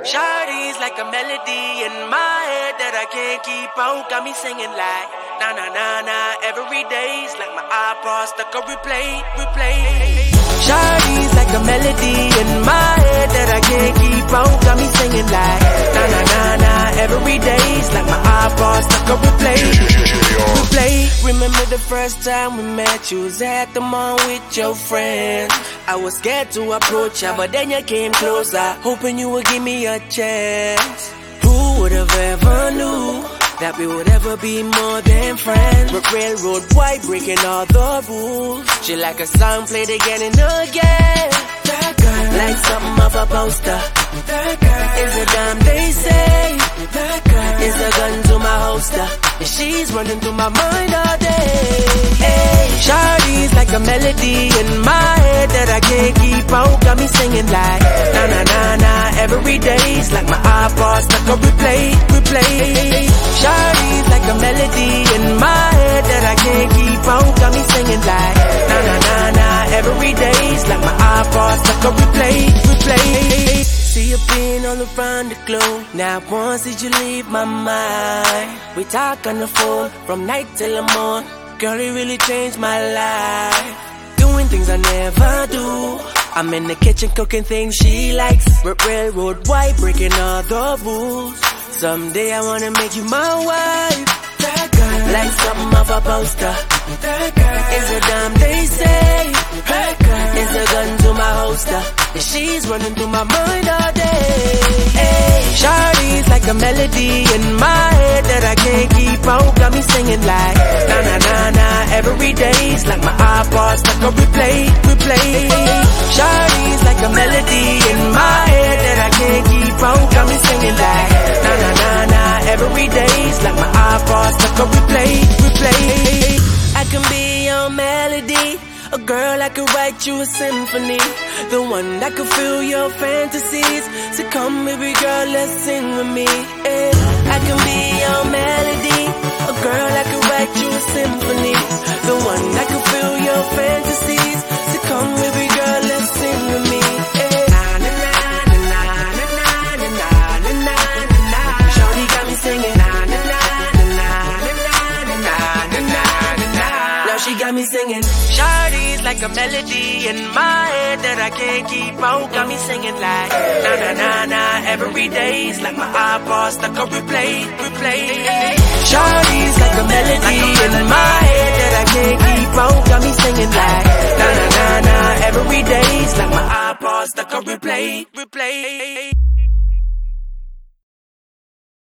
Shawty's like a melody in my head that I can't keep out. Got me singing like na na na na. Every day's like my iPod stuck on replay. Shawty's like a melody in my head that I can't keep out. Got me singing like na na na na. Every day's like my iPod stuck on replay. Remember the first time we met? You was at the mall with your friends. I was scared to approach ya, but then you came closer, hoping you would give me a chance. Who would have ever knew that we would ever be more than friends? But railroad white, breaking all the rules. She like a song played again and again. That girl, like something off a poster. That girl is a dime, they say. That girl is a gun to my holster, and she's running through my mind all day. Hey, Shawty's like a melody in my head that I can't keep out. Got me singing like na na na na. Every day's like my iPod stuck on replay. Shawty's like a melody in my head that I can't keep out. Got me singing like na na na na. Every day's like my iPod stuck on replay. See you being all around the globe. Now once did you leave my mind? We talk on the phone from night till the morn. Girl, it really changed my life. Doing things I never do. I'm in the kitchen cooking things she likes. Railroad white, breaking all the rules. Someday I wanna make you my wife. That girl, like something off a poster. That girl is a dime, they say. That girl is a gun to my holster, and she's running through my mind all day. Hey, Shawty's like a melody in my head that I can't keep out. Got me singing like na na na na. Every day's like my iPod stuck on replay. Shawty's like a melody in my head that I can't keep out. Got me singing like na na na na. Every day's like my iPod stuck on replay. I can be your melody, a girl that could write you a symphony, the one that could fill your fantasies. So come baby girl, let's sing with me. I can be your melody, a girl that could write you a symphony, the one that could fill your fantasies. So come baby girl, let's sing with me. Shawty got me singing. She got me singing. Shawty's like a melody in my head that I can't keep out. Got me singing like na na na na. Every day's like my iPod stuck on replay. Shawty's like a melody in my head that I can't keep out. Got me singing like na na na na. Every day's like my iPod stuck on replay.